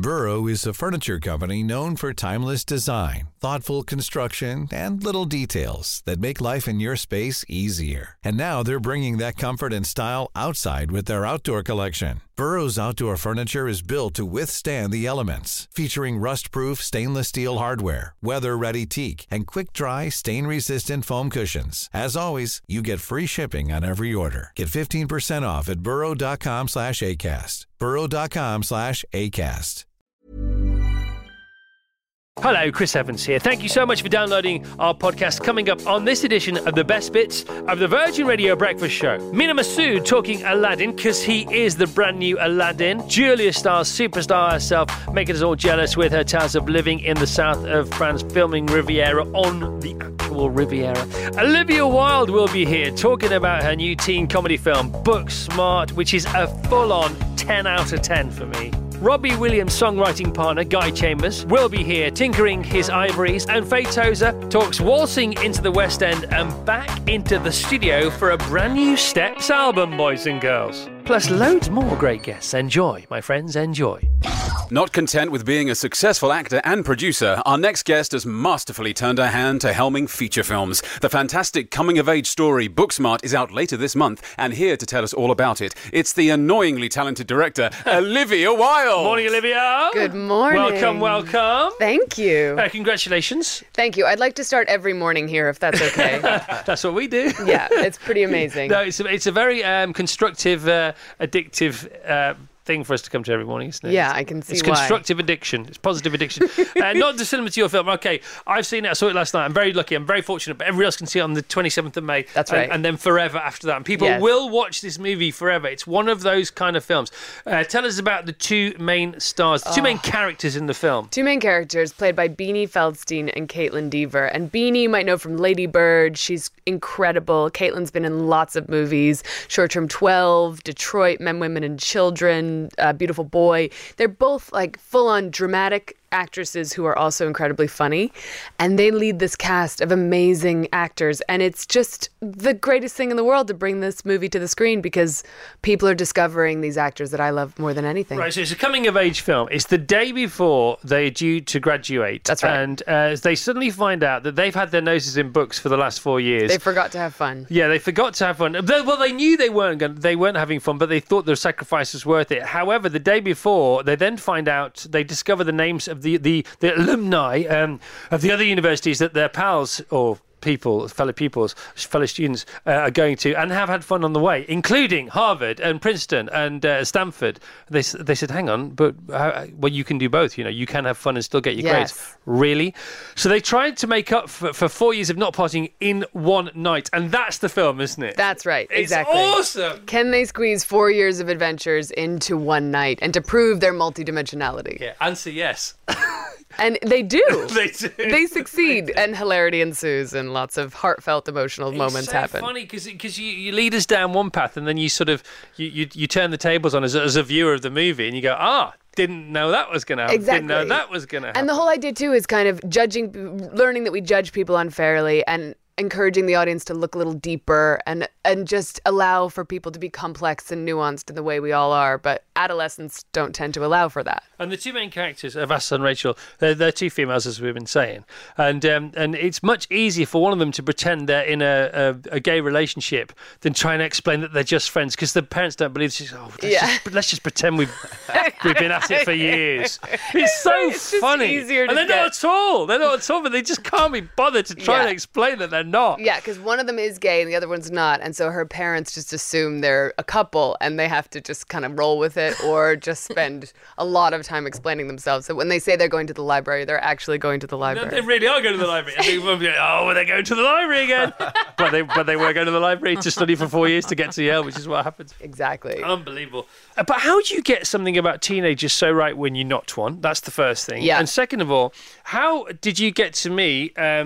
Burrow is a furniture company known for timeless design, thoughtful construction, and little details that make life in your space easier. And now they're bringing that comfort and style outside with their outdoor collection. Burrow's outdoor furniture is built to withstand the elements, featuring rust-proof stainless steel hardware, weather-ready teak, and quick-dry, stain-resistant foam cushions. As always, you get free shipping on every order. Get 15% off at burrow.com/ACAST. burrow.com/ACAST. Hello, Chris Evans here. Thank you so much for downloading our podcast. Coming up on this edition of the best bits of the Virgin Radio Breakfast Show. Mina Masood talking Aladdin, because he is the brand new Aladdin. Julia Stiles, superstar herself, making us all jealous with her tales of living in the south of France, filming Riviera on the actual Riviera. Olivia Wilde will be here talking about her new teen comedy film, Booksmart, which is a full-on 10 out of 10 for me. Robbie Williams' songwriting partner, Guy Chambers, will be here tinkering his ivories, and Faye Tozer talks waltzing into the West End and back into the studio for a brand new Steps album, boys and girls. Plus loads more great guests. Enjoy, my friends, enjoy. Not content with being a successful actor and producer, our next guest has masterfully turned her hand to helming feature films. The fantastic coming-of-age story Booksmart is out later this month, and here to tell us all about it, it's the annoyingly talented director, Olivia Wilde. Morning, Olivia. Good morning. Welcome, welcome. Thank you. Congratulations. Thank you. I'd like to start every morning here, if that's okay. That's what we do. Yeah, it's pretty amazing. No, it's a very constructive, addictive thing for us to come to every morning, isn't it? Yeah, I can see it's why. It's constructive addiction. It's positive addiction. Not dissimilar to your film. Okay, I've seen it. I saw it last night. I'm very lucky. I'm very fortunate. But everybody else can see it on the 27th of May. That's right. And then forever after that. And people will watch this movie forever. It's one of those kind of films. Tell us about the two main stars, the two main characters in the film. Two main characters played by Beanie Feldstein and Caitlin Dever. And Beanie you might know from Lady Bird. She's incredible. Caitlin's been in lots of movies. Short Term 12, Detroit, Men, Women and Children, Beautiful Boy. They're both like full-on dramatic actresses who are also incredibly funny, and they lead this cast of amazing actors, and it's just the greatest thing in the world to bring this movie to the screen, because people are discovering these actors that I love more than anything. Right, so it's a coming-of-age film. It's the day before they're due to graduate. That's right. And they suddenly find out that they've had their noses in books for the last 4 years. They forgot to have fun. Yeah, they forgot to have fun. Well, they knew they weren't having fun, but they thought the sacrifice was worth it. However, the day before, they then find out, they discover the names of the alumni of the other universities that their pals or fellow students are going to, and have had fun on the way, including Harvard and Princeton and Stanford. They said, hang on, but you can do both. You know, you can have fun and still get your grades. Really? So they tried to make up for 4 years of not partying in one night, and that's the film, isn't it? That's right. It's exactly. Awesome. Can they squeeze 4 years of adventures into one night, and to prove their multidimensionality? Yeah, answer yes. And they do. They do. They succeed, and hilarity ensues, and lots of heartfelt, emotional moments happen. It's funny because you lead us down one path, and then you sort of you turn the tables on as a viewer of the movie, and you go, didn't know that was going to happen. Exactly. Didn't know that was going to happen. And the whole idea too is kind of learning that we judge people unfairly, and encouraging the audience to look a little deeper and just allow for people to be complex and nuanced in the way we all are. But adolescents don't tend to allow for that. And the two main characters of Asa and Rachel, they're two females, as we've been saying. And it's much easier for one of them to pretend they're in a gay relationship than trying to explain that they're just friends, because the parents don't believe. She's, let's just pretend we've been at it for years. It's so it's funny. Just easier to and they're not at all. They're not at all, but they just can't be bothered to try to explain that they're not. Yeah, because one of them is gay and the other one's not. And so her parents just assume they're a couple, and they have to just kind of roll with it, or just spend a lot of time explaining themselves. So when they say they're going to the library, they're actually going to the library. No, they really are going to the library. And people will be like, they're going to the library again. but they were going to the library to study for 4 years to get to Yale, which is what happens. Exactly. Unbelievable. But how do you get something about teenagers so right when you're not one? That's the first thing. Yeah. And second of all, how did you get to me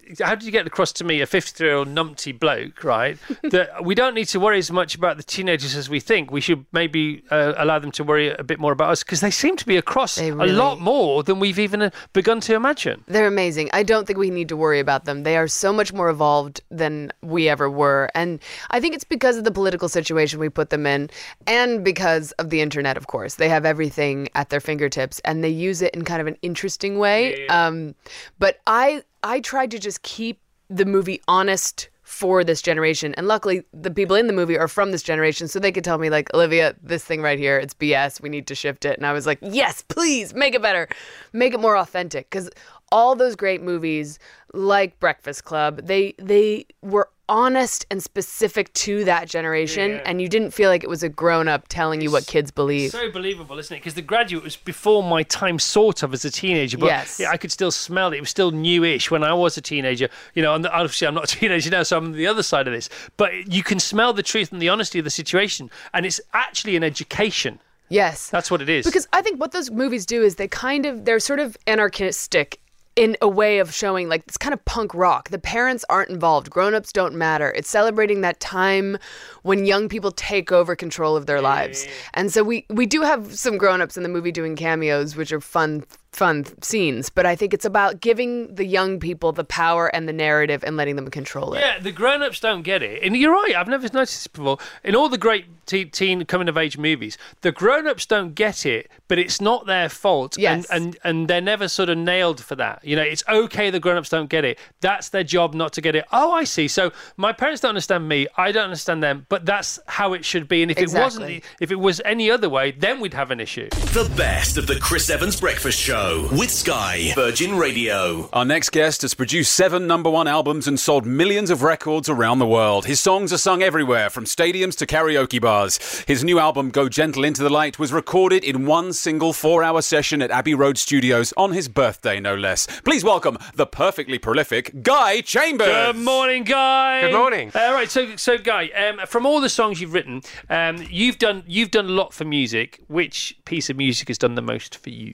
how did you get across to me, a 53-year-old numpty bloke, right, that we don't need to worry as much about the teenagers as we think. We should maybe allow them to worry a bit more about us, because they seem to be across a lot more than we've even begun to imagine. They're amazing. I don't think we need to worry about them. They are so much more evolved than we ever were. And I think it's because of the political situation we put them in, and because of the internet, of course. They have everything at their fingertips, and they use it in kind of an interesting way. Yeah. But I tried to just keep the movie honest for this generation. And luckily, the people in the movie are from this generation, so they could tell me, like, Olivia, this thing right here, it's BS. We need to shift it. And I was like, yes, please, make it better. Make it more authentic. Because all those great movies, like Breakfast Club, they were honest and specific to that generation, and you didn't feel like it was a grown-up telling you what kids believe. So believable, isn't it? Because The Graduate was before my time, sort of, as a teenager, but yes. I could still smell it. It was still newish when I was a teenager. You know, and obviously I'm not a teenager now, so I'm on the other side of this. But you can smell the truth and the honesty of the situation, and it's actually an education. Yes. That's what it is. Because I think what those movies do is they're sort of anarchistic in a way of showing, like, it's kind of punk rock. The parents aren't involved. Grown-ups don't matter. It's celebrating that time when young people take over control of their lives. And so we do have some grown-ups in the movie doing cameos, which are fun scenes, but I think it's about giving the young people the power and the narrative and letting them control it. Yeah, the grown-ups don't get it. And you're right, I've never noticed this before. In all the great teen coming-of-age movies, the grown-ups don't get it, but it's not their fault. Yes. And they're never sort of nailed for that. You know, it's okay the grown-ups don't get it. That's their job not to get it. Oh, I see. So my parents don't understand me, I don't understand them, but that's how it should be. And if it was any other way, then we'd have an issue. The best of the Chris Evans Breakfast Show with Sky, Virgin Radio. Our next guest has produced 7 number-1 albums and sold millions of records around the world. His songs are sung everywhere, from stadiums to karaoke bars. His new album, Go Gentle Into the Light, was recorded in one single 4-hour session at Abbey Road Studios on his birthday, no less. Please welcome the perfectly prolific Guy Chambers. Good morning, Guy. Good morning. Right, so Guy, from all the songs you've written, you've done a lot for music. Which piece of music has done the most for you?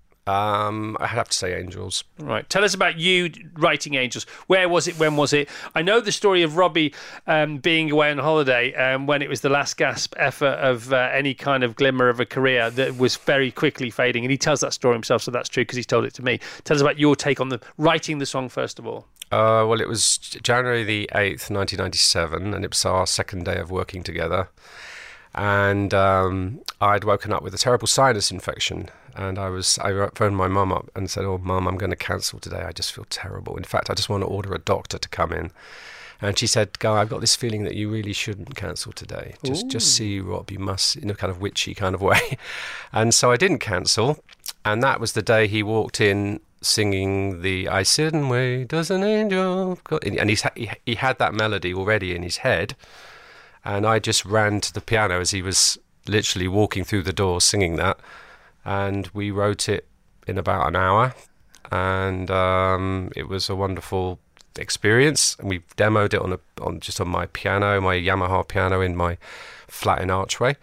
I'd have to say Angels. Right. Tell us about you writing Angels. Where was it? When was it? I know the story of Robbie being away on holiday when it was the last gasp effort of any kind of glimmer of a career that was very quickly fading. And he tells that story himself, so that's true because he's told it to me. Tell us about your take on writing the song, first of all. Well, it was January the 8th, 1997, and it was our second day of working together. And I'd woken up with a terrible sinus infection. And I phoned my mum up and said, "Oh, Mum, I'm going to cancel today. I just feel terrible. In fact, I just want to order a doctor to come in." And she said, "Guy, I've got this feeling that you really shouldn't cancel today. Just see Rob. You must," in a kind of witchy kind of way. And so I didn't cancel. And that was the day he walked in singing the "I Sit and Wait, Does an Angel," and he had that melody already in his head. And I just ran to the piano as he was literally walking through the door singing that. And we wrote it in about an hour, and it was a wonderful experience. And we demoed it on my piano, my Yamaha piano in my flat in Archway.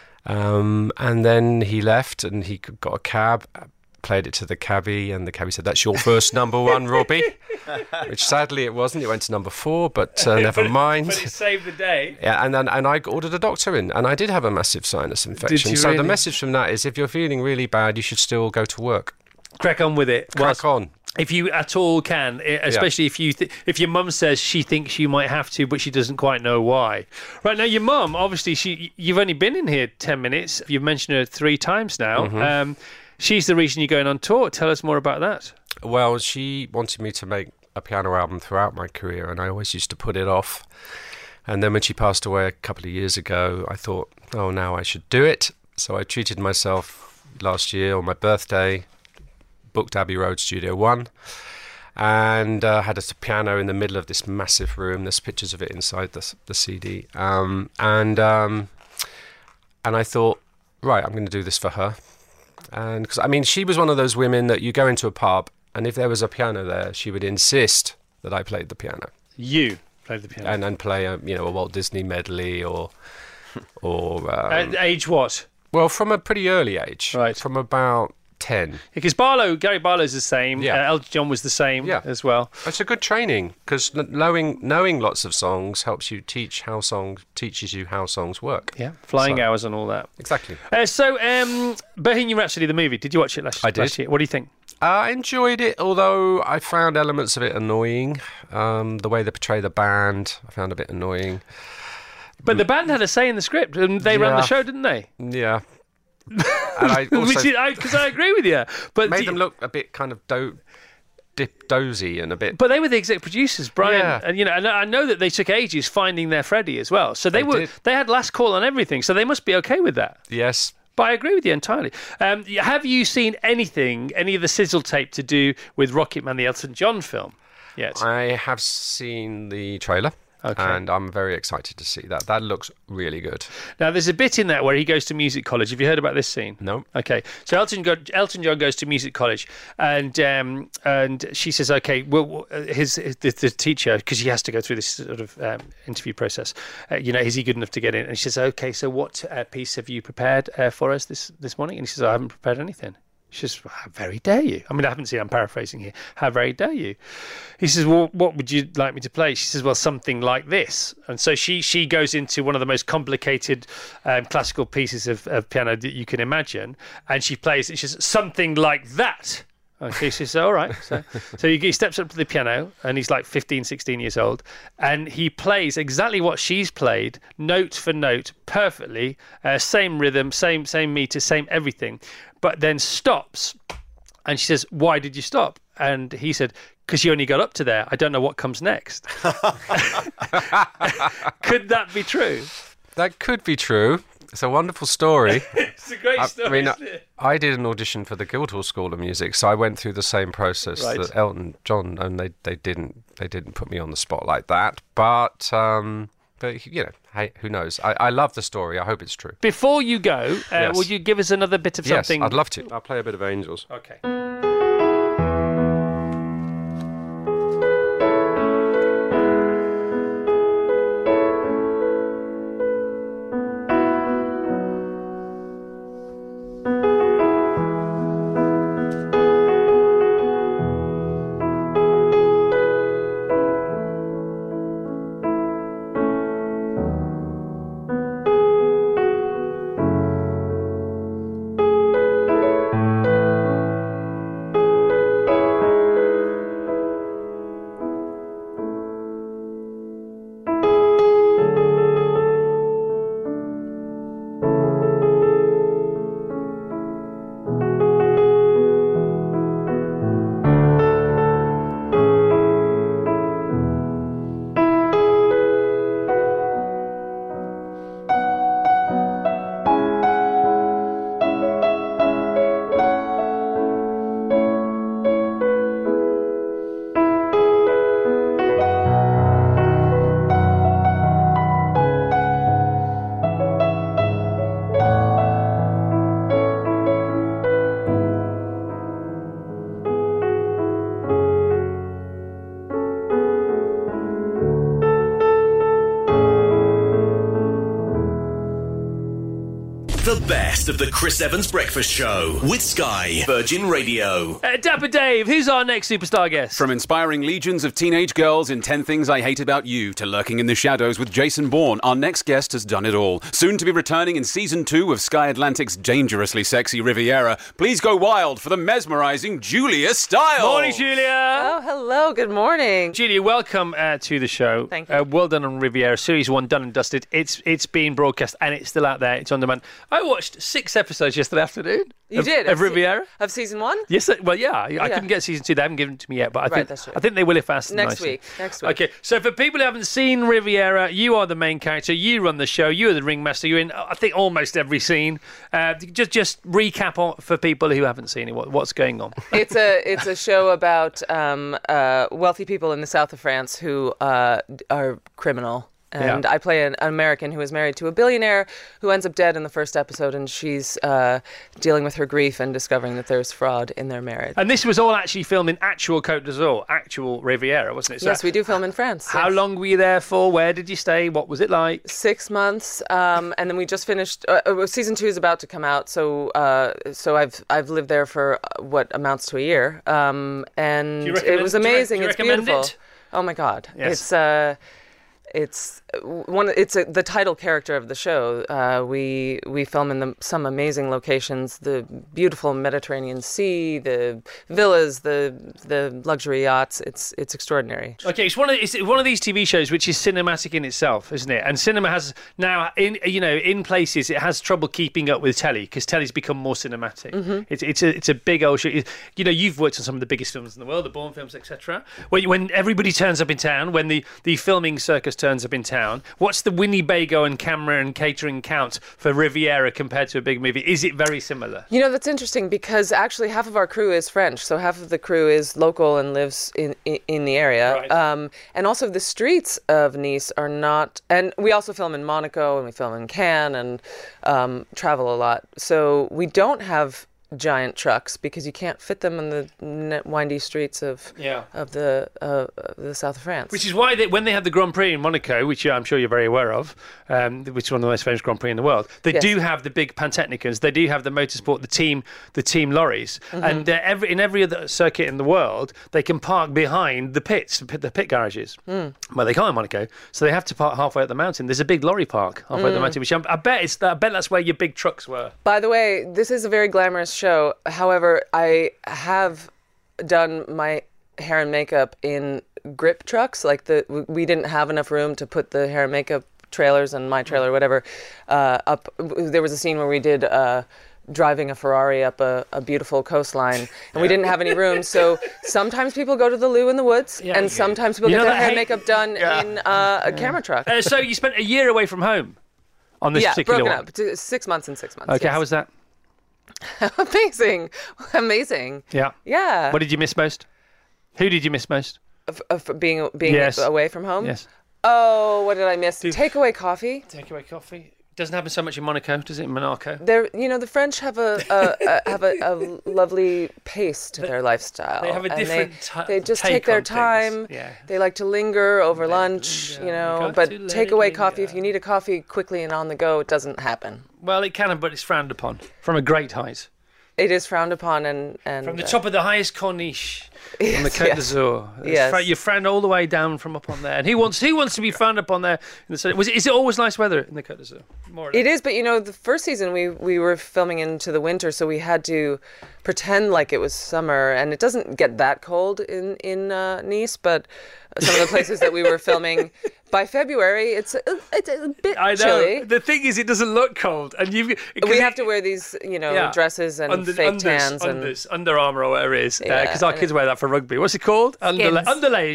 And then he left, and he got a cab, played it to the cabbie, and the cabbie said, "That's your first number 1, Robbie," which sadly it wasn't. It went to number 4, but never mind. But it saved the day. Yeah, and I ordered a doctor in, and I did have a massive sinus infection. Did you so really? The message from that is, if you're feeling really bad, you should still go to work. Crack on with it. Crack on. If you at all can, especially if your mum says she thinks you might have to, but she doesn't quite know why. Right, now, your mum, obviously, you've only been in here 10 minutes. You've mentioned her 3 times now. Mm-hmm. She's the reason you're going on tour. Tell us more about that. Well, she wanted me to make a piano album throughout my career, and I always used to put it off. And then when she passed away a couple of years ago, I thought, oh, now I should do it. So I treated myself last year on my birthday, booked Abbey Road Studio 1, and had a piano in the middle of this massive room. There's pictures of it inside the CD. And I thought, right, I'm going to do this for her. And because, I mean, she was one of those women that you go into a pub, and if there was a piano there, she would insist that I played the piano. You played the piano, and play a Walt Disney medley or at age what? Well, from a pretty early age, right? From about 10. Because Gary Barlow's the same. Yeah. Elton John was the same as well. It's a good training because knowing lots of songs helps you teaches you how songs work. Yeah, flying hours and all that. Exactly. So, Bohemian Rhapsody, the movie, did you watch it last year? What do you think? I enjoyed it, although I found elements of it annoying. The way they portray the band, I found a bit annoying. But the band had a say in the script, and they ran the show, didn't they? Yeah. And I also... Because I agree with you. But made them look a bit kind of dozy and a bit... But they were the exec producers, Brian. Yeah. And, and I know that they took ages finding their Freddie as well. So they had last call on everything, so they must be okay with that. Yes. But I agree with you entirely. Have you seen any of the sizzle tape to do with Rocket Man, the Elton John film yet? I have seen the trailer. Okay. And I'm very excited to see that. That looks really good. Now, there's a bit in that where he goes to music college. Have you heard about this scene? No. Okay. So Elton John goes to music college, and she says, "Okay, well, the teacher, because he has to go through this sort of interview process. Is he good enough to get in?" And she says, "Okay, so what piece have you prepared for us this morning?" And he says, "I haven't prepared anything." She says, well, how very dare you? I mean, I haven't seen, I'm paraphrasing here. How very dare you? He says, well, what would you like me to play? She says, well, something like this. And so she goes into one of the most complicated classical pieces of piano that you can imagine. And she plays, and she says, something like that. Okay, she says, all right. So he steps up to the piano, and he's like 15, 16 years old, and he plays exactly what she's played, note for note, perfectly, same rhythm, same meter, same everything, but then stops. And she says, why did you stop? And he said, because you only got up to there. I don't know what comes next. Could that be true? That could be true. It's a wonderful story. It's a great story, isn't it? I did an audition for the Guildhall School of Music, so I went through the same process that Elton John, and they didn't put me on the spot like that. But hey, who knows? I love the story. I hope it's true. Before you go, would you give us another bit of something? Yes, I'd love to. I'll play a bit of Angels. Okay. The best of the Chris Evans Breakfast Show with Sky Virgin Radio. Dapper Dave, who's our next superstar guest? From inspiring legions of teenage girls in 10 Things I Hate About You to lurking in the shadows with Jason Bourne, our next guest has done it all. Soon to be returning in Season 2 of Sky Atlantic's dangerously sexy Riviera, please go wild for the mesmerising Julia Stiles. Morning, Julia. Oh, hello. Good morning. Julia, welcome to the show. Thank you. Well done on Riviera. Series 1 done and dusted. It's been broadcast and it's still out there. It's on demand. I watched 6 episodes yesterday afternoon. You did? Of Riviera? Of Season 1? Yes, well, yeah. I couldn't get Season 2. They haven't given it to me yet, but I think they will if asked Next nicely. week. Next week. Okay, so for people who haven't seen Riviera, you are the main character. You run the show. You're the ringmaster. You're in, I think, almost every scene. Just recap for people who haven't seen it. What's going on? It's a show about wealthy people in the south of France who are criminal And I play an American who is married to a billionaire who ends up dead in the first episode, and she's dealing with her grief and discovering that there's fraud in their marriage. And this was all actually filmed in actual Côte d'Azur, actual Riviera, wasn't it? So yes, we do film in France. How long were you there for? Where did you stay? What was it like? 6 months, and then we just finished. Season 2 is about to come out, so I've lived there for what amounts to a year, and it was amazing. It's beautiful. Oh my God! Yes. It's the title character of the show. We film in some amazing locations: the beautiful Mediterranean Sea, the villas, the luxury yachts. It's extraordinary. Okay, it's one of these TV shows which is cinematic in itself, isn't it? And cinema has now, in places, it has trouble keeping up with telly because telly's become more cinematic. Mm-hmm. It's a big old show. You've worked on some of the biggest films in the world, the Bourne films, etc. When everybody turns up in town, when the filming circus turns up in town, what's the Winnebago and camera and catering count for Riviera compared to a big movie? Is it very similar? That's interesting because actually half of our crew is French, so half of the crew is local and lives in the area. Right. And also the streets of Nice are not, and we also film in Monaco and we film in Cannes and travel a lot. So we don't have giant trucks because you can't fit them in the windy streets of the south of France. Which is why when they had the Grand Prix in Monaco, which I'm sure you're very aware of, which is one of the most famous Grand Prix in the world, they do have the big Pantechnicons, they do have the motorsport, the team lorries, and in every other circuit in the world, they can park behind the pits, the pit garages. Well, they can't in Monaco, so they have to park halfway up the mountain. There's a big lorry park halfway up the mountain, which I bet that's where your big trucks were. By the way, this is a very glamorous show. However, I have done my hair and makeup in grip trucks. We didn't have enough room to put the hair and makeup trailers and my trailer, whatever, up. There was a scene where we did driving a Ferrari up a beautiful coastline, and we didn't have any room. So sometimes people go to the loo in the woods, and sometimes people get their hair and makeup done in a camera truck. So you spent a year away from home on this particular one? Yeah, broken up. 6 months and 6 months. Okay, yes. How was that? Amazing. Yeah. What did you miss most? Who did you miss most? Being away from home? Yes. Oh, what did I miss? Takeaway coffee. Takeaway coffee. Doesn't happen so much in Monaco, does it? In Monaco. The French have a lovely pace to their lifestyle. They have a different. They just take their time. Yeah. They like to linger over lunch, But takeaway coffee, if you need a coffee quickly and on the go, it doesn't happen. Well, it can, but it's frowned upon from a great height. It is frowned upon, and from the top of the highest corniche on the Côte d'Azur. Yes. You're frowned all the way down from up on there. And who wants to be frowned upon there? Is it always nice weather in the Côte d'Azur? It is, but the first season we were filming into the winter, so we had to pretend like it was summer, and it doesn't get that cold in Nice, but some of the places that we were filming. By February, it's a bit chilly. The thing is, it doesn't look cold, and we have to wear these, dresses and fake tans and Under Armour or whatever it is, because our kids wear that for rugby. What's it called? Underlay.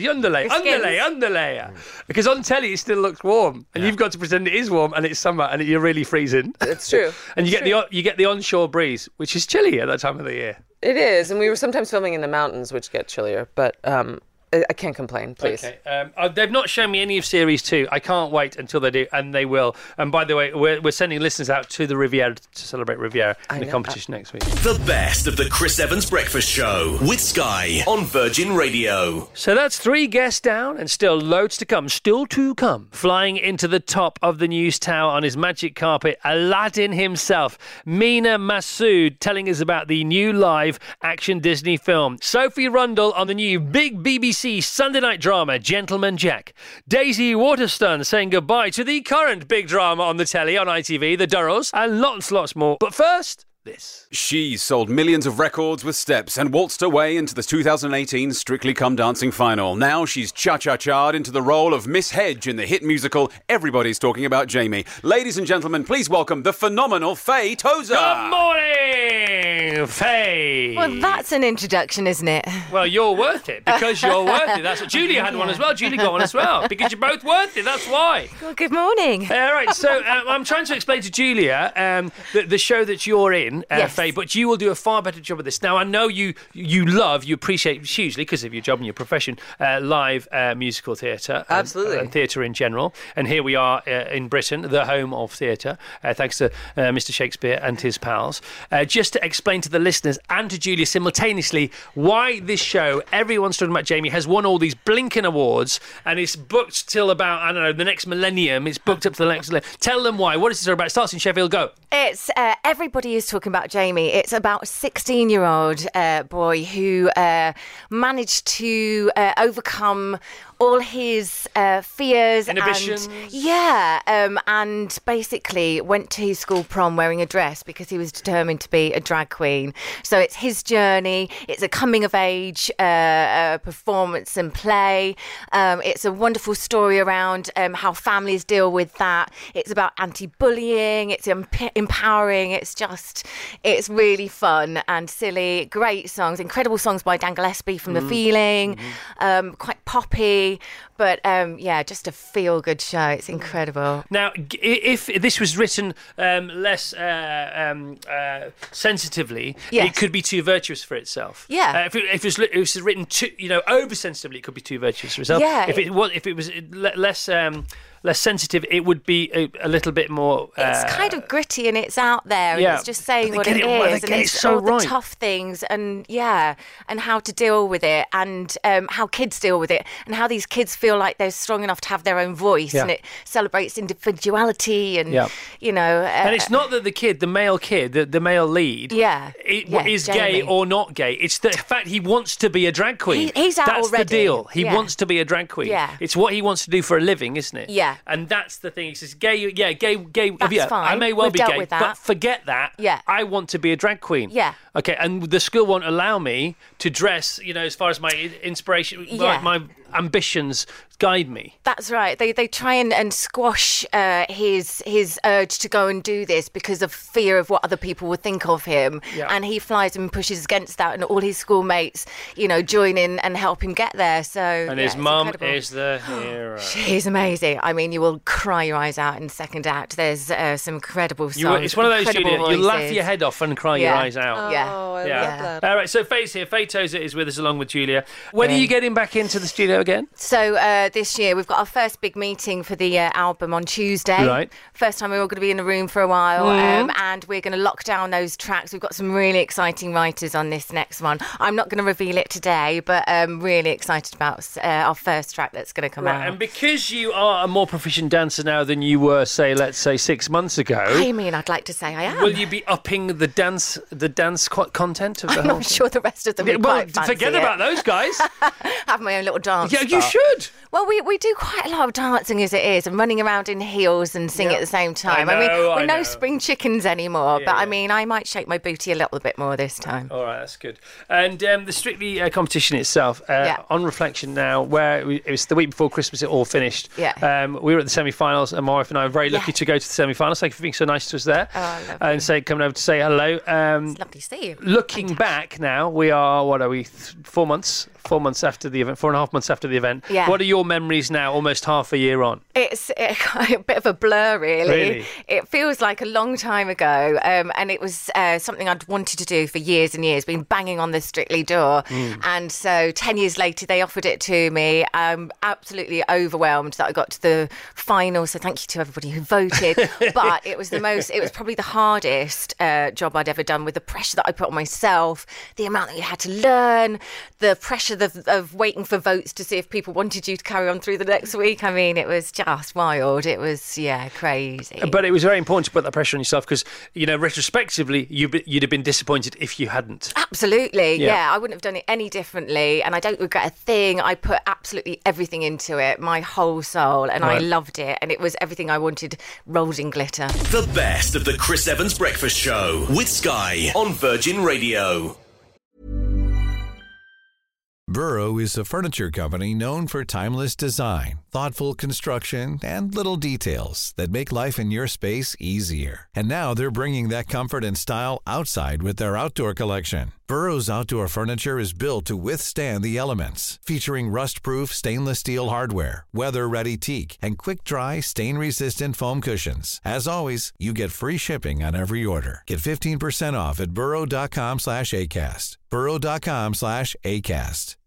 Because on telly it still looks warm, and you've got to pretend it is warm, and it's summer, and you're really freezing. It's true. And you get the onshore breeze, which is chilly at that time of the year. It is, and we were sometimes filming in the mountains, which get chillier, but. I can't complain, please. Okay. They've not shown me any of Series 2. I can't wait until they do, and they will. And by the way, we're sending listeners out to the Riviera to celebrate Riviera in the competition next week. The best of the Chris Evans Breakfast Show with Sky on Virgin Radio. So that's 3 guests down and still loads to come. Still to come. Flying into the top of the news tower on his magic carpet, Aladdin himself, Mena Massoud, telling us about the new live action Disney film. Sophie Rundle on the new big BBC Sunday night drama, Gentleman Jack. Daisy Waterston saying goodbye to the current big drama on the telly on ITV, The Durrells, and lots more. But first, this. She sold millions of records with Steps and waltzed her way into the 2018 Strictly Come Dancing final. Now she's cha-cha-cha'd into the role of Miss Hedge in the hit musical Everybody's Talking About Jamie. Ladies and gentlemen, please welcome the phenomenal Faye Tozer. Good morning, Faye. Well, that's an introduction, isn't it? Well, you're worth it because you're worth it. That's what Julia had one as well. Julie got one as well because you're both worth it. That's why. Well, good morning. All right, so I'm trying to explain to Julia the show that you're in. again, Yes. Faye, but you will do a far better job of this. Now, I know you appreciate hugely, because of your job and your profession, live musical theatre. Absolutely. And theatre in general. And here we are in Britain, the home of theatre, thanks to Mr. Shakespeare and his pals. Just to explain to the listeners and to Julia simultaneously why this show, everyone's talking about Jamie, has won all these blinking awards and it's booked till about, I don't know, the next millennium. It's booked up to the next millennium. Tell them why. What is this about? It starts in Sheffield. Go. It's everybody is talking about Jamie. It's about a 16-year-old boy who managed to overcome all his fears, inhibitions. And basically went to his school prom wearing a dress because he was determined to be a drag queen. So it's his journey. It's a coming of age performance and play. It's a wonderful story around how families deal with that. It's about anti-bullying. It's empowering. It's really fun and silly. Great songs, incredible songs by Dan Gillespie from The Feeling. Quite poppy. But just a feel-good show. It's incredible. Now, if this was written less sensitively, Yes. it could be too virtuous for itself. Yeah. If it was written too, over-sensitively, it could be too virtuous for itself. Yeah. If it was less sensitive, it would be a little bit more. It's kind of gritty and it's out there. Yeah. And it's just saying But what they it get it- is, they and get it it's so all right. the tough things, and how to deal with it, and how kids deal with it, and how these kids feel like they're strong enough to have their own voice, Yeah. and it celebrates individuality, and Yeah. And it's not that the male kid, the male lead, is gay Jamie. or not gay. It's the fact he wants to be a drag queen. He's out That's already. the deal. He Yeah. wants to be a drag queen. Yeah. It's what he wants to do for a living, isn't it? Yeah. And that's the thing. He says, gay. That's I fine. may well We've be dealt gay, with that. but forget that. Yeah. I want to be a drag queen. Yeah. Okay, and the school won't allow me to dress, as far as my inspiration, Yeah. my ambitions guide me. That's right. They try and squash his urge to go and do this because of fear of what other people would think of him. Yeah. And he flies and pushes against that, and all his schoolmates, join in and help him get there. So And his it's mum incredible. is the hero. She's amazing. I mean, you will cry your eyes out in the second act. There's some incredible songs. It's one of those, incredible Julia, you laugh voices. your head off and cry your Yeah. eyes out. Yeah. Oh, I Yeah. love that. All right, so Faye's here. Faye Tozer is with us along with Julia. When are you getting back into the studio again? So this year we've got our first big meeting for the album on Tuesday. Right. First time we're all going to be in a room for a while, and we're going to lock down those tracks. We've got some really exciting writers on this next one. I'm not going to reveal it today, but I'm really excited about our first track that's going to come out. And because you are a more proficient dancer now than you were, let's say 6 months ago, I mean, I'd like to say I am. will you be upping the dance content of the I'm whole not sure the rest of them would Well, quite fancy forget it. about those guys. Have my own little dance. Yeah, you spot. should. Well, we do quite a lot of dancing as it is, and running around in heels and singing at the same time. I know. we're no spring chickens anymore, but Yeah. I mean, I might shake my booty a little bit more this time. All right, that's good. And the Strictly competition itself, Yeah. on reflection now, it was the week before Christmas, it all finished. Yeah. We were at the semi-finals, and my wife and I were very lucky Yeah. to go to the semi-finals. Thank you for being so nice to us there. Oh, lovely. And coming over to say hello. It's lovely to see you. Looking back now, we are, 4 months? 4 months after the event, 4.5 months after the event. Yeah. What are your memories now, almost half a year on? It's a bit of a blur, really. Really? It feels like a long time ago, and it was something I'd wanted to do for years and years, been banging on the Strictly door. And so 10 years later, they offered it to me. I'm absolutely overwhelmed that I got to the final, so thank you to everybody who voted. But it was probably the hardest job I'd ever done, with the pressure that I put on myself, the amount that you had to learn, the pressure of waiting for votes to see if people wanted you to carry on through the next week. I mean, it was just wild. It was, crazy. But it was very important to put that pressure on yourself because, retrospectively, you'd have been disappointed if you hadn't. Absolutely, Yeah. yeah. I wouldn't have done it any differently, and I don't regret a thing. I put absolutely everything into it, my whole soul, and I Right. loved it, and it was everything I wanted, rolled in glitter. The best of the Chris Evans Breakfast Show with Sky on Virgin Radio. Burrow is a furniture company known for timeless design, thoughtful construction, and little details that make life in your space easier. And now they're bringing that comfort and style outside with their outdoor collection. Burrow's outdoor furniture is built to withstand the elements, featuring rust-proof stainless steel hardware, weather-ready teak, and quick-dry, stain-resistant foam cushions. As always, you get free shipping on every order. Get 15% off at burrow.com/ACAST. burrow.com/ACAST.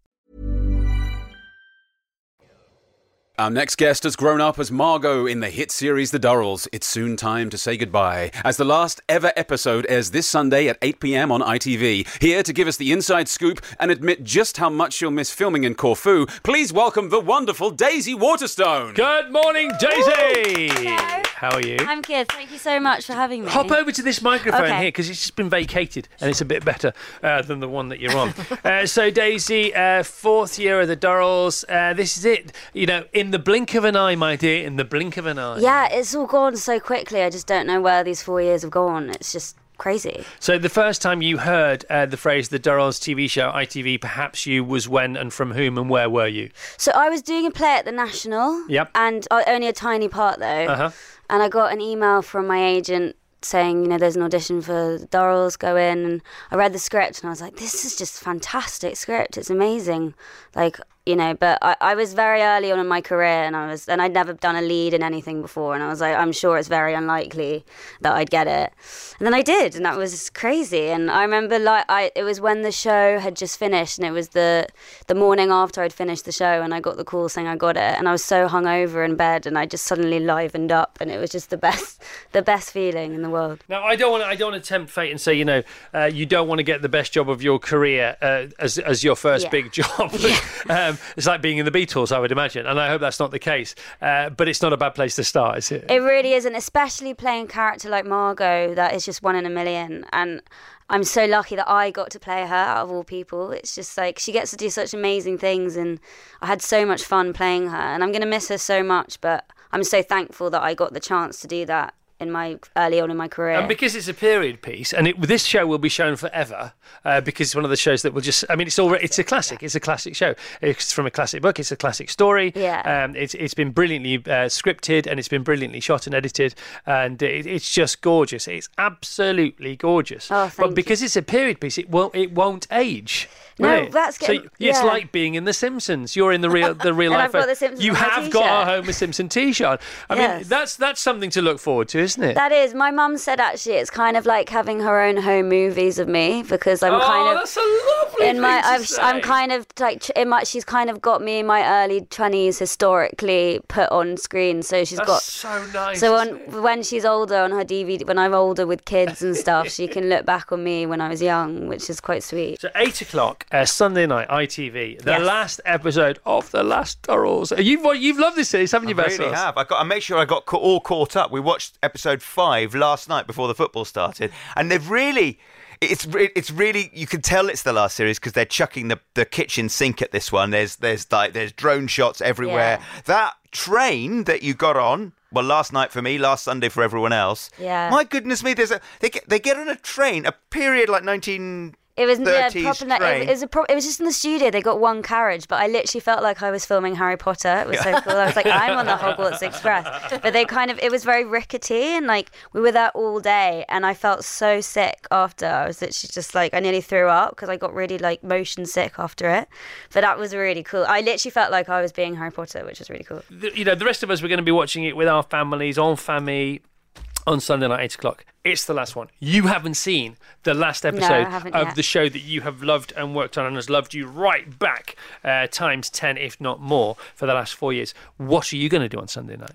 Our next guest has grown up as Margot in the hit series The Durrells. It's soon time to say goodbye, as the last ever episode airs this Sunday at 8 p.m. on ITV. Here to give us the inside scoop and admit just how much she'll miss filming in Corfu, please welcome the wonderful Daisy Waterstone. Good morning, Daisy. Hello. How are you? I'm good. Thank you so much for having me. Hop over to this microphone Okay. here, because it's just been vacated and it's a bit better than the one that you're on. So, Daisy, fourth year of the Durrells. This is it. You know, in the blink of an eye, my dear, in the blink of an eye. Yeah, it's all gone so quickly. I just don't know where these 4 years have gone. It's just crazy. So the first time you heard the phrase the Durrells TV show, ITV, perhaps you, was when and from whom and where were you? So I was doing a play at the National. Yep. And only a tiny part, though. Uh-huh. And I got an email from my agent saying, you know, there's an audition for the Durrells, go in. And I read the script and I was like, this is just fantastic script. It's amazing. Like, you know, but I was very early on in my career and I'd never done a lead in anything before. And I was like, I'm sure it's very unlikely that I'd get it. And then I did, and that was crazy. And I remember it was when the show had just finished, and it was the morning after I'd finished the show, and I got the call saying I got it. And I was so hungover in bed, and I just suddenly livened up, and it was just the best feeling in the world. Now, I don't want to tempt fate and say, you know, you don't want to get the best job of your career as your first big job. It's like being in the Beatles, I would imagine, and I hope that's not the case. But it's not a bad place to start, is it? It really isn't, especially playing a character like Margot that is just one in a million. And I'm so lucky that I got to play her out of all people. It's just like she gets to do such amazing things, and I had so much fun playing her, and I'm going to miss her so much, but I'm so thankful that I got the chance to do that early on in my career. And because it's a period piece, and this show will be shown forever, because it's one of the shows that will just, I mean, it's a classic. It's a classic show. It's from a classic book. It's a classic story. Yeah. It's been brilliantly scripted, and it's been brilliantly shot and edited, and it's just gorgeous. It's absolutely gorgeous. Oh, but because it's a period piece, it won't age. No, Right. that's good. So it's like being in The Simpsons. You're in the real And life. I've got The Simpsons You on my have got t-shirt. a Homer Simpson T-shirt. I mean, Yes. that's something to look forward to, isn't it? That is. My mum said actually it's kind of like having her own home movies of me, because I'm kind of that's a lovely in my thing to say. I'm kind of like she's kind of got me in my early 20s historically put on screen, so she's That's got so nice. so isn't when she's older on her DVD, when I'm older with kids and stuff, she can look back on me when I was young, which is quite sweet. So 8 o'clock, Sunday night, ITV, the Yes. last episode of The Last Durrells. You've loved this series, haven't you, I Vassos? really have. I made sure I got all caught up. We watched episode 5 last night before the football started, and they've really. It's really, you can tell it's the last series because they're chucking the kitchen sink at this one. There's drone shots everywhere. Yeah. That train that you got on, well, last night for me, last Sunday for everyone else. Yeah. My goodness me, they get on a train, a period like 1930s It was proper. train. It was just in the studio. They got one carriage, but I literally felt like I was filming Harry Potter. It was so cool. I was like, I'm on the Hogwarts Express. But it was very rickety, and like we were there all day, and I felt so sick after. I was literally just like, I nearly threw up because I got really like motion sick after it. But that was really cool. I literally felt like I was being Harry Potter, which was really cool. The rest of us were going to be watching it with our families, en famille, on Sunday night, 8 o'clock. It's the last one. You haven't seen the last episode haven't of yet. the show that you have loved and worked on and has loved you right back times 10, if not more, for the last 4 years. What are you going to do on Sunday night?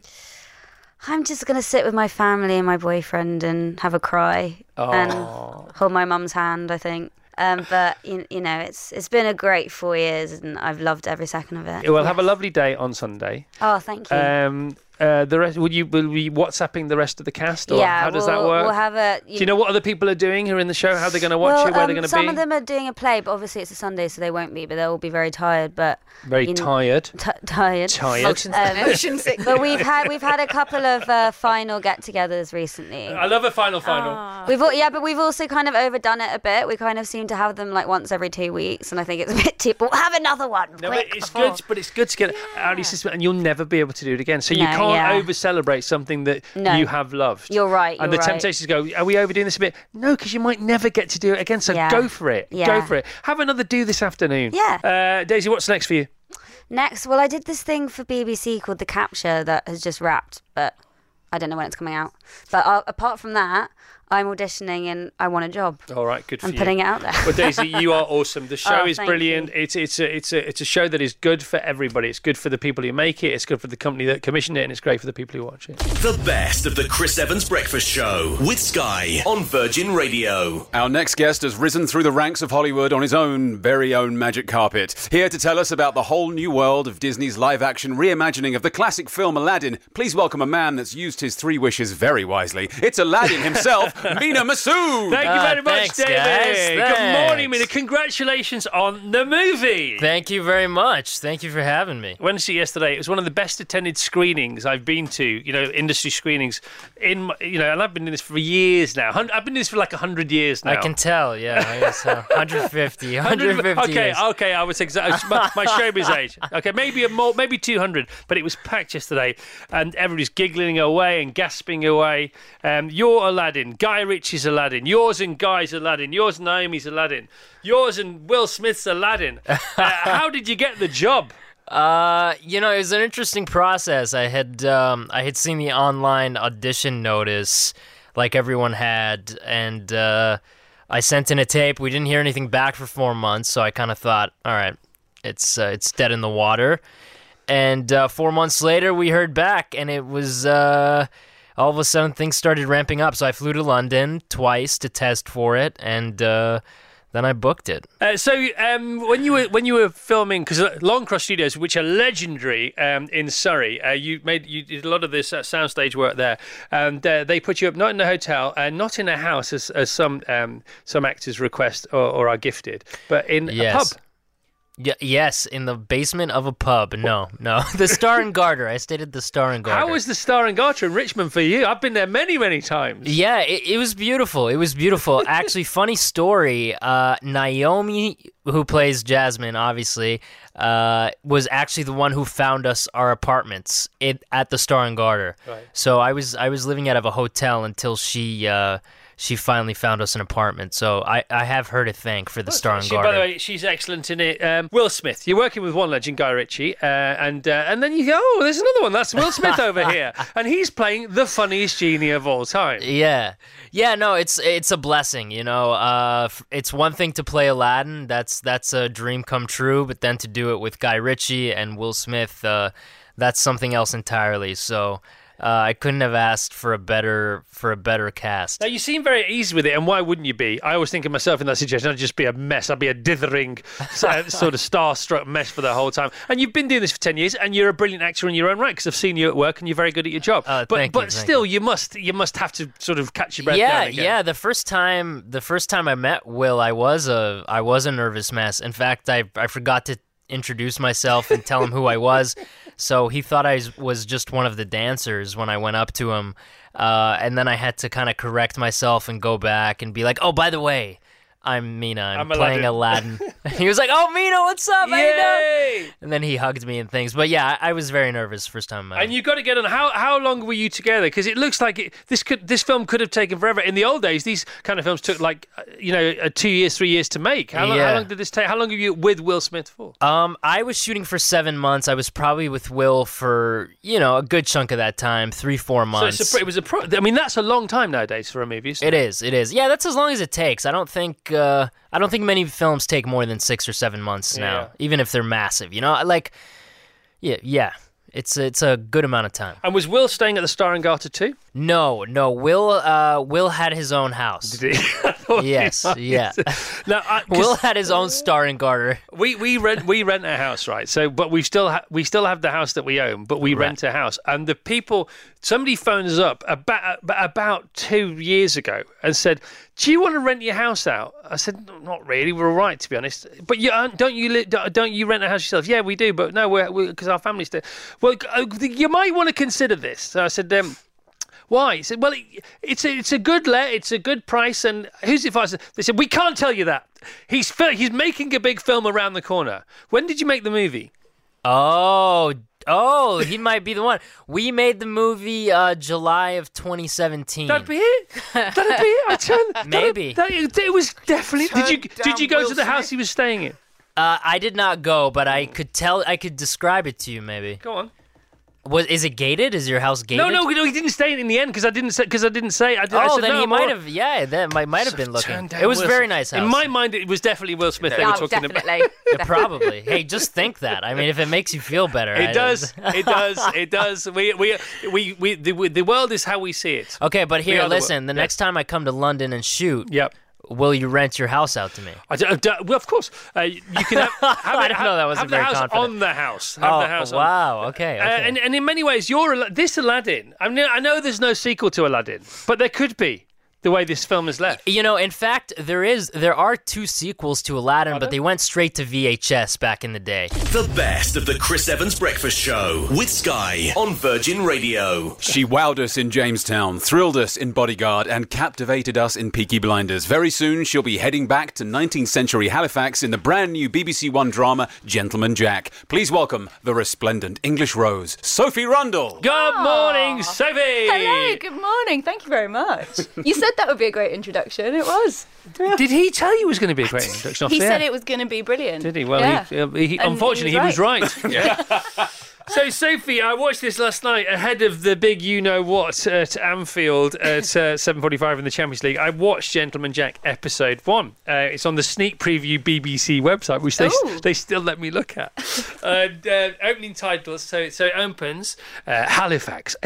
I'm just going to sit with my family and my boyfriend and have a cry and hold my mum's hand, I think. But, you know, it's been a great 4 years, and I've loved every second of it. Well, have a lovely day on Sunday. Oh, thank you. the rest? Will you be WhatsApping the rest of the cast, or how does that work? We'll have a. Do you know what other people are doing who are in the show? How they're going to watch it? Where they're going to be? Some of them are doing a play, but obviously it's a Sunday, so they won't be. But they'll all be very tired. But tired. Tired. Motion sickness. But we've had a couple of final get-togethers recently. I love a final. But we've also kind of overdone it a bit. We kind of seem to have them like once every 2 weeks, and I think it's a bit too. But we'll have another one. No, but it's good. But it's good to get out of system, and you'll never be able to do it again. So you can't over-celebrate something that you have loved. You're right. And the temptations go, are we overdoing this a bit? No, because you might never get to do it again. So go for it. Yeah. Go for it. Have another do this afternoon. Yeah. Daisy, what's next for you? Next, well, I did this thing for BBC called The Capture that has just wrapped, but I don't know when it's coming out. But apart from that, I'm auditioning and I want a job. All right, good for you. I'm putting it out there. Well, Daisy, you are awesome. The show is brilliant. It's a show that is good for everybody. It's good for the people who make it. It's good for the company that commissioned it, and it's great for the people who watch it. The best of the Chris Evans Breakfast Show with Sky on Virgin Radio. Our next guest has risen through the ranks of Hollywood on his own very own magic carpet. Here to tell us about the whole new world of Disney's live-action reimagining of the classic film Aladdin, please welcome a man that's used his 3 wishes very wisely. It's Aladdin himself, Mina Masood. Thank you very much, thanks, David. Guys. Good morning, Mina. Congratulations on the movie. Thank you very much. Thank you for having me. Went to see it yesterday. It was one of the best attended screenings I've been to. Industry screenings. And I've been doing this for years now. I've been doing this for like 100 years now. I can tell. Yeah, I guess 150 years. Okay. I was exactly my showbiz age. Okay, maybe 200. But it was packed yesterday, and everybody's giggling away and gasping away. You're Aladdin. Guy Ritchie's Aladdin. Yours and Guy's Aladdin. Yours and Naomi's Aladdin. Yours and Will Smith's Aladdin. How did you get the job? It was an interesting process. I had seen the online audition notice, like everyone had, and I sent in a tape. We didn't hear anything back for 4 months, so I kind of thought, all right, it's dead in the water. And 4 months later, we heard back, and it was all of a sudden things started ramping up. So I flew to London twice to test for it, and then I booked it. When you were filming, because Longcross Studios, which are legendary in Surrey, you did a lot of this soundstage work there, and they put you up not in a hotel and not in a house as some actors request or are gifted, but in a pub. Yes, in the basement of a pub. No. The Star and Garter. I stayed at the Star and Garter. How was the Star and Garter in Richmond for you? I've been there many, many times. Yeah, it was beautiful. It was beautiful. Actually, funny story, Naomi, who plays Jasmine, obviously, was actually the one who found us our apartments at the Star and Garter. Right. So I was living out of a hotel until she finally found us an apartment. So I have her to thank for the Star and Garter. By the way, she's excellent in it. Will Smith, you're working with one legend, Guy Ritchie, and then you go, oh, there's another one. That's Will Smith over here. And he's playing the funniest genie of all time. Yeah. No, it's a blessing, It's one thing to play Aladdin. That's a dream come true. But then to do it with Guy Ritchie and Will Smith, that's something else entirely. So I couldn't have asked for a better cast. Now, you seem very easy with it, and why wouldn't you be? I always think of myself in that situation, I'd just be a mess. I'd be a dithering, sort of starstruck mess for the whole time. And you've been doing this for 10 years, and you're a brilliant actor in your own right, because I've seen you at work, and you're very good at your job. But still, you must have to sort of catch your breath down again. Yeah. The first time I met Will, I was a nervous mess. In fact, I forgot to introduce myself and tell him who I was. So he thought I was just one of the dancers when I went up to him. And then I had to kind of correct myself and go back and be like, oh, by the way, I'm Mina. I'm playing Aladdin. He was like, oh, Mina, what's up? How you doing? And then he hugged me and things. But yeah, I was very nervous first time. And you got to get on. How long were you together? Because it looks like this film could have taken forever. In the old days, these kind of films took 2 years, 3 years to make. How long did this take? How long were you with Will Smith for? I was shooting for 7 months. I was probably with Will for a good chunk of that time, 3-4 months. So it was that's a long time nowadays for a movie. It is. Yeah, that's as long as it takes. I don't think many films take more than 6 or 7 months now, even if they're massive. Yeah. It's a good amount of time. And was Will staying at the Star and Garter too? No. Will had his own house. Did he? Yes, yeah. No, Will had his own Star and Garter. We rent a house, right? So, but we still have the house that we own, but we rent a house. And the people, somebody phoned us up about 2 years ago and said, "Do you want to rent your house out?" I said, "Not really. We're all right, to be honest." "But don't you rent a house yourself?" "Yeah, we do, but no, because our family's there." "Well, you might want to consider this." So I said, "Why?" He said, "Well, it's a good it's a good price, and who's it for?" They said, "We can't tell you that. He's making a big film around the corner." "When did you make the movie?" Oh, he might be the one. We made the movie July of 2017. That'd be it. Maybe. It was definitely. Did you go to the house he was staying in? I did not go, but I could describe it to you. Maybe. Go on. Is it gated? Is your house gated? No, he didn't stay in the end because I didn't say. I said, then no, he might have. Yeah, that might have been looking. It was a very nice house. In my mind, it was definitely Will Smith they were talking about. Yeah, probably. Hey, just think that. I mean, if it makes you feel better, it does. It does. The world is how we see it. Okay, but here, listen. The next time I come to London and shoot. Yep. Will you rent your house out to me? Well, of course. You can have I didn't know that wasn't very confident. confident. On the house. Have the house wow. on. Okay. And in many ways, this Aladdin. I know there's no sequel to Aladdin, but there could be. The way this film is left. You know, in fact, there are 2 sequels to Aladdin, but they went straight to VHS back in the day. The best of the Chris Evans Breakfast Show with Sky on Virgin Radio. She wowed us in Jamestown, thrilled us in Bodyguard, and captivated us in Peaky Blinders. Very soon, she'll be heading back to 19th century Halifax in the brand new BBC One drama, Gentleman Jack. Please welcome the resplendent English Rose, Sophie Rundle. Good morning, Sophie. Hello, good morning. Thank you very much. You said that would be a great introduction. It was. Did he tell you it was going to be a great introduction? He said it was going to be brilliant. Did he? Well, yeah. he unfortunately, he was right. Yeah. So, Sophie, I watched this last night ahead of the big you-know-what at Anfield at 7:45 in the Champions League. I watched Gentleman Jack episode 1. It's on the sneak preview BBC website, which they still let me look at. Opening titles, so it opens, Halifax,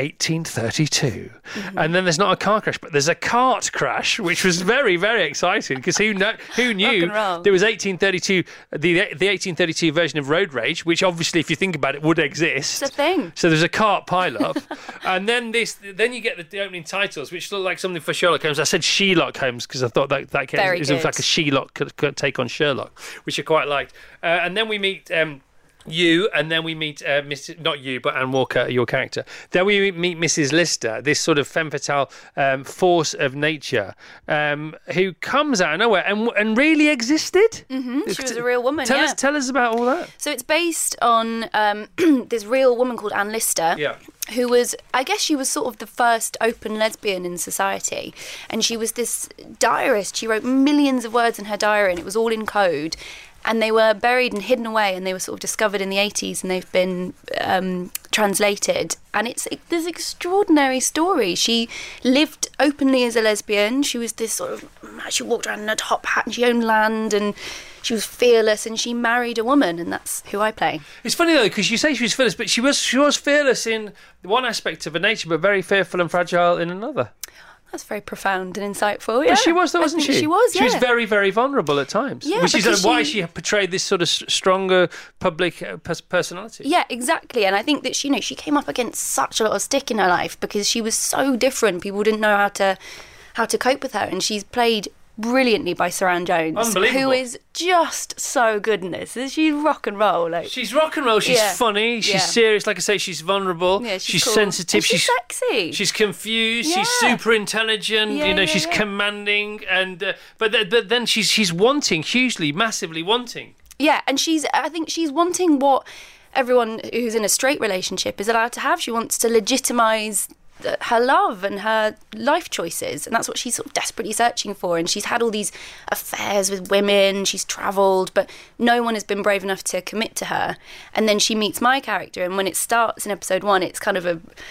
1832. Mm-hmm. And then there's not a car crash, but there's a cart crash, which was very, very exciting, because who knew there was 1832, the 1832 version of Road Rage, which obviously, if you think about it, would exist. It's a thing. So there's a cart pile-up, and then you get the opening titles, which look like something for Sherlock Holmes. I said Sherlock Holmes because I thought that is like a Sherlock could take on Sherlock, which I quite liked. And then we meet you, and then we meet not you, but Anne Walker, your character. Then we meet Mrs. Lister, this sort of femme fatale force of nature, who comes out of nowhere and really existed. Mm-hmm. She was a real woman. Tell us about all that. So it's based on this real woman called Anne Lister. Yeah. Who was, I guess she was sort of the first open lesbian in society. And she was this diarist. She wrote millions of words in her diary, and it was all in code. And they were buried and hidden away, and they were sort of discovered in the 80s, and they've been translated. And it's this extraordinary story. She lived openly as a lesbian. She was this sort of, she walked around in a top hat, and she owned land, and she was fearless, and she married a woman, and that's who I play. It's funny though, because you say she was fearless, but she was fearless in one aspect of her nature, but very fearful and fragile in another. That's very profound and insightful. Yeah, but she was, though, wasn't she? She was. Yeah. She was very, very vulnerable at times. Yeah, which is why she portrayed this sort of stronger public personality. Yeah, exactly. And I think that she came up against such a lot of stick in her life because she was so different. People didn't know how to cope with her, and she's played brilliantly by Saran Jones, Unbelievable. Who is just so good in this. She's rock and roll. She's rock and roll. She's funny. She's serious. Like I say, she's vulnerable. Yeah, she's cool. sensitive. And she's sexy. She's confused. Yeah. She's super intelligent. Yeah, she's commanding, and but then she's wanting, hugely, massively wanting. Yeah, and I think she's wanting what everyone who's in a straight relationship is allowed to have. She wants to legitimise her love and her life choices, and that's what she's sort of desperately searching for. And she's had all these affairs with women, she's travelled, but no one has been brave enough to commit to her. And then she meets my character, and when it starts in episode 1, it's kind of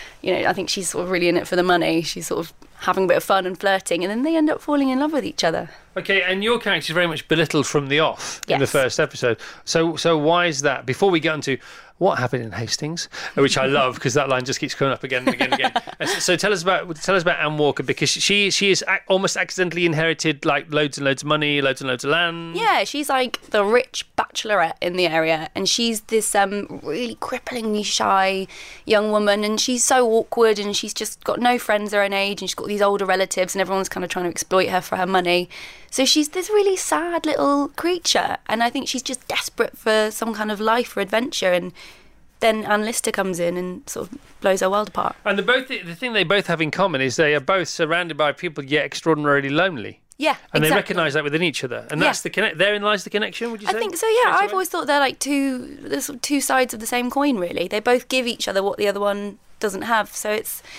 I think she's sort of really in it for the money. She's sort of having a bit of fun and flirting, and then they end up falling in love with each other. Okay, and your character is very much belittled from the off in the Yes. first episode. So why is that? Before we get into what happened in Hastings, which I love because that line just keeps coming up again and again and again. So tell us about Anne Walker, because she is almost accidentally inherited like loads and loads of money, loads and loads of land. Yeah, she's like the rich bachelorette in the area, and she's this really cripplingly shy young woman, and she's so awkward, and she's just got no friends her own age, and she's got these older relatives, and everyone's kind of trying to exploit her for her money. So she's this really sad little creature, and I think she's just desperate for some kind of life or adventure, and then Anne Lister comes in and sort of blows her world apart. And the thing they both have in common is they are both surrounded by people yet extraordinarily lonely. Yeah, and they exactly. recognise that within each other, and that's the therein lies the connection. Would you say? I think so. Yeah, I've always thought they're like two sides of the same coin. Really, they both give each other what the other one doesn't have. So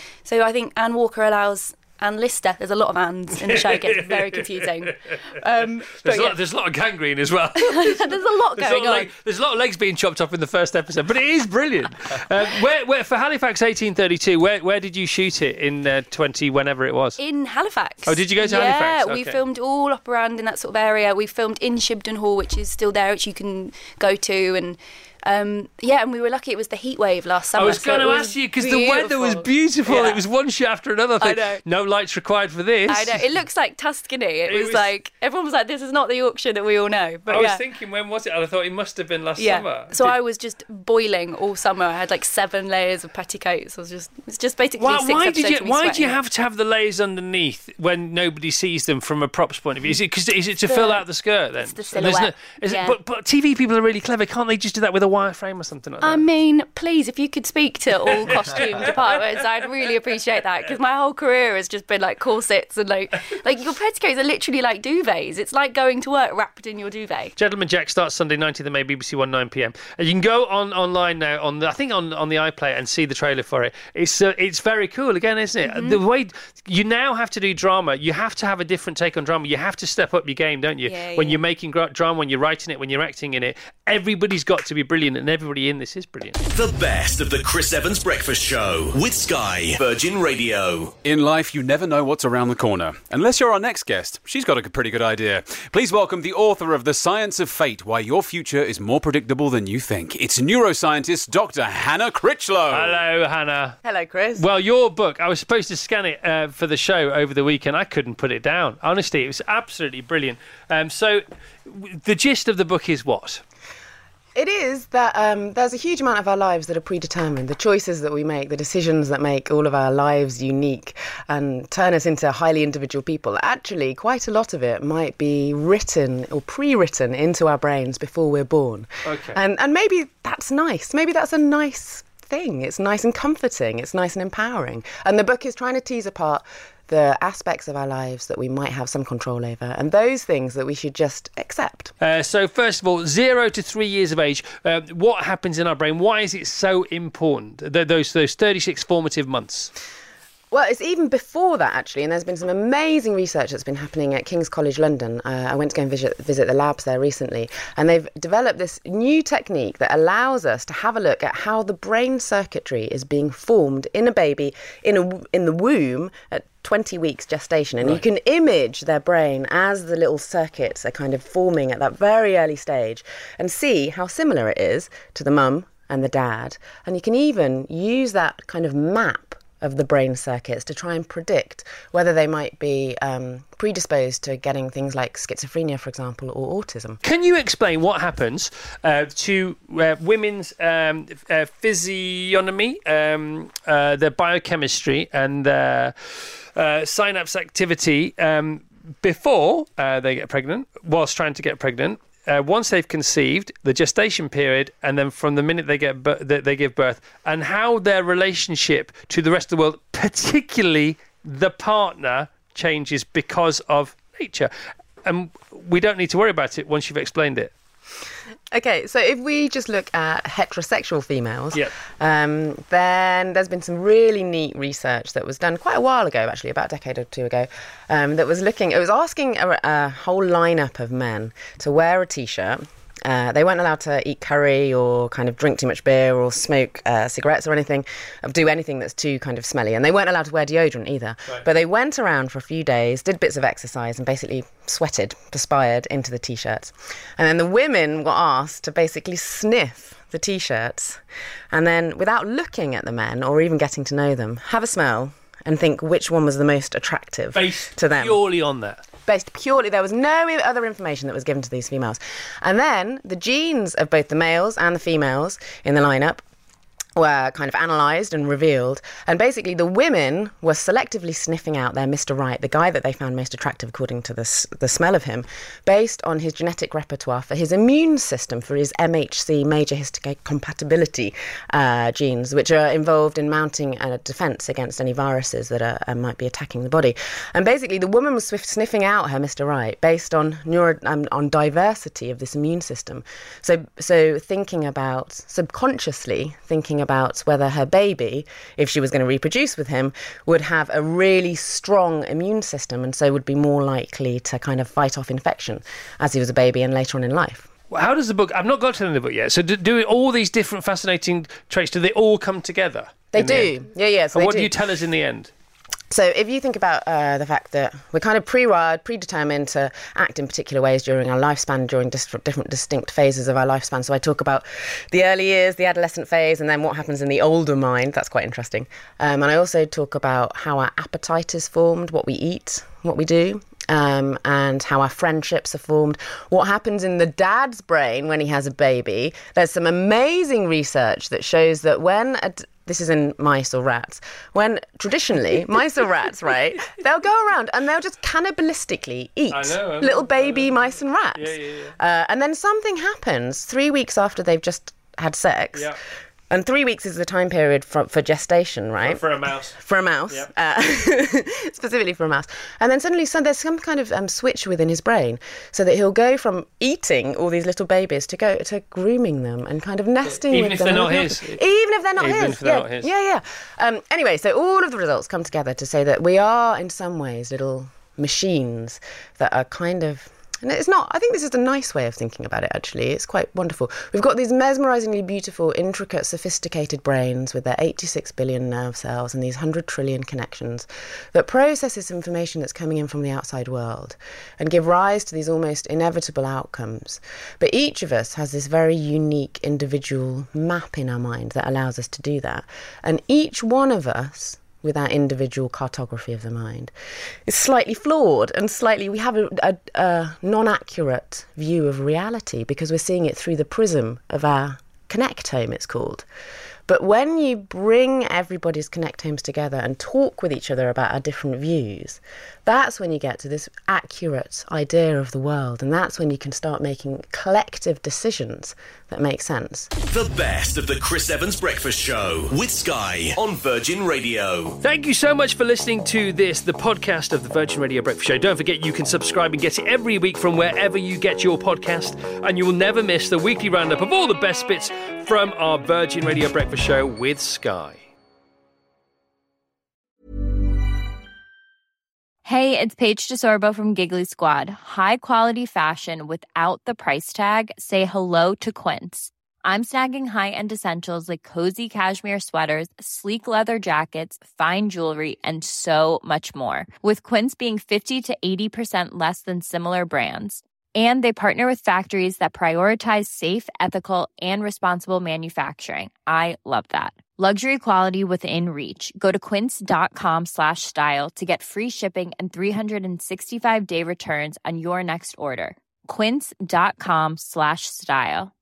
I think Anne Walker allows Anne Lister. There's a lot of Annes in the show. It gets very confusing. There's a lot of gangrene as well. There's a lot going on. There's a lot of legs being chopped off in the first episode, but it is brilliant. Where for Halifax 1832? Where did you shoot it in 20 whenever it was? In Halifax. Oh, did you go to Halifax? Yeah, we Okay. filmed all up around in that sort of area. We filmed in Shibden Hall, which is still there, which you can go to, and and we were lucky it was the heat wave last summer. I was going to ask you because the weather was beautiful. Yeah. It was one shot after another. I know. No lights required for this. I know. It looks like Tuscany. It was like, everyone was like, this is not the Yorkshire that we all know. But I was thinking, when was it? And I thought it must have been last summer. So I was just boiling all summer. I had like 7 layers of petticoats. It's just basically 6 why episodes of me do you sweating. have to have the layers underneath when nobody sees them from a props point of view? Is it to fill out the skirt then? It's the And there's silhouette. but TV people are really clever. Can't they just do that with a wireframe or something like that? I mean, please, if you could speak to all costume departments, I'd really appreciate that, because my whole career has just been like corsets and like your petticoats are literally like duvets. It's like going to work wrapped in your duvet. Gentleman Jack starts Sunday 19th of May, BBC One, 9 p.m. And you can go online now on the iPlayer and see the trailer for it. It's very cool again, isn't it? Mm-hmm. The way you now have to do drama, you have to have a different take on drama. You have to step up your game, don't you? When you're making drama, when you're writing it, when you're acting in it, everybody's got to be brilliant, and everybody in this is brilliant. The best of the Chris Evans Breakfast Show with Sky Virgin Radio. In life, you never know what's around the corner. Unless you're our next guest. She's got a pretty good idea. Please welcome the author of The Science of Fate, Why Your Future is More Predictable Than You Think. It's neuroscientist Dr. Hannah Critchlow. Hello, Hannah. Hello, Chris. Well, your book, I was supposed to scan it for the show over the weekend. I couldn't put it down. Honestly, it was absolutely brilliant. So the gist of the book is what? It is that there's a huge amount of our lives that are predetermined. The choices that we make, the decisions that make all of our lives unique and turn us into highly individual people. Actually, quite a lot of it might be written or pre-written into our brains before we're born. Okay. And maybe that's nice. Maybe that's a nice thing. It's nice and comforting. It's nice and empowering. And the book is trying to tease apart the aspects of our lives that we might have some control over, and those things that we should just accept. So first of all, 0 to 3 years of age, what happens in our brain? Why is it so important, those 36 formative months? Well, it's even before that, actually, and there's been some amazing research that's been happening at King's College London. I went to go and visit the labs there recently, and they've developed this new technique that allows us to have a look at how the brain circuitry is being formed in a baby in the womb at 20 weeks gestation, and you can image their brain as the little circuits are kind of forming at that very early stage and see how similar it is to the mum and the dad. And you can even use that kind of map of the brain circuits to try and predict whether they might be predisposed to getting things like schizophrenia, for example, or autism. Can you explain what happens to women's physiognomy, their biochemistry and their synapse activity before they get pregnant, whilst trying to get pregnant, once they've conceived, the gestation period, and then from the minute they give birth, and how their relationship to the rest of the world, particularly the partner, changes because of nature? And we don't need to worry about it once you've explained it. Okay, so if we just look at heterosexual females, then there's been some really neat research that was done quite a while ago, actually, about a decade or two ago, that was asking a whole lineup of men to wear a T-shirt They weren't allowed to eat curry or kind of drink too much beer or smoke cigarettes or anything, or do anything that's too kind of smelly. And they weren't allowed to wear deodorant either. Right. But they went around for a few days, did bits of exercise, and basically sweated, perspired into the T-shirts. And then the women were asked to basically sniff the T-shirts and then, without looking at the men or even getting to know them, have a smell and think which one was the most attractive to them. Purely on that. Based purely, there was no other information that was given to these females. And then the genes of both the males and the females in the lineup were kind of analysed and revealed. And basically the women were selectively sniffing out their Mr. Right, the guy that they found most attractive according to the smell of him, based on his genetic repertoire for his immune system, for his MHC, major histocompatibility genes, which are involved in mounting a defence against any viruses that might be attacking the body. And basically the woman was sniffing out her Mr. Right based on on diversity of this immune system. So thinking about, subconsciously thinking about whether her baby, if she was going to reproduce with him, would have a really strong immune system and so would be more likely to kind of fight off infection as he was a baby and later on in life. Well, how does the book... I've not got to the end of the book yet. So do all these different fascinating traits, do they all come together? They do. Yeah. So and what do you tell us in the end? So if you think about the fact that we're kind of pre-wired, predetermined to act in particular ways during our lifespan, during different distinct phases of our lifespan. So I talk about the early years, the adolescent phase, and then what happens in the older mind. That's quite interesting. And I also talk about how our appetite is formed, what we eat, what we do. And how our friendships are formed, what happens in the dad's brain when he has a baby. There's some amazing research that shows that this is in mice or rats, when traditionally mice or rats, right, they'll go around and they'll just cannibalistically eat little baby mice and rats. Yeah. And then something happens 3 weeks after they've just had sex. Yeah. And 3 weeks is the time period for gestation, right? For a mouse. For a mouse. Yep. Specifically for a mouse. And then suddenly there's some kind of switch within his brain so that he'll go from eating all these little babies to grooming them and kind of nesting Even with if them. They're not his. Even if they're not his. Even if they're not his. Yeah. Anyway, so all of the results come together to say that we are, in some ways, little machines that are kind of... And it's not, I think this is a nice way of thinking about it, actually. It's quite wonderful. We've got these mesmerisingly beautiful, intricate, sophisticated brains with their 86 billion nerve cells and these 100 trillion connections that process this information that's coming in from the outside world and give rise to these almost inevitable outcomes. But each of us has this very unique individual map in our mind that allows us to do that. And each one of us, with our individual cartography of the mind, is slightly flawed and we have a non-accurate view of reality because we're seeing it through the prism of our connectome, it's called. But when you bring everybody's connectomes together and talk with each other about our different views, that's when you get to this accurate idea of the world, and that's when you can start making collective decisions that make sense. The best of the Chris Evans Breakfast Show with Sky on Virgin Radio. Thank you so much for listening to this, the podcast of the Virgin Radio Breakfast Show. Don't forget you can subscribe and get it every week from wherever you get your podcast, and you will never miss the weekly roundup of all the best bits from our Virgin Radio Breakfast Show with Sky. Hey, it's Paige DeSorbo from Giggly Squad. High quality fashion without the price tag. Say hello to Quince. I'm snagging high-end essentials like cozy cashmere sweaters, sleek leather jackets, fine jewelry, and so much more. With Quince being 50 to 80% less than similar brands. And they partner with factories that prioritize safe, ethical, and responsible manufacturing. I love that. Luxury quality within reach. Go to quince.com/style to get free shipping and 365-day returns on your next order. Quince.com/style.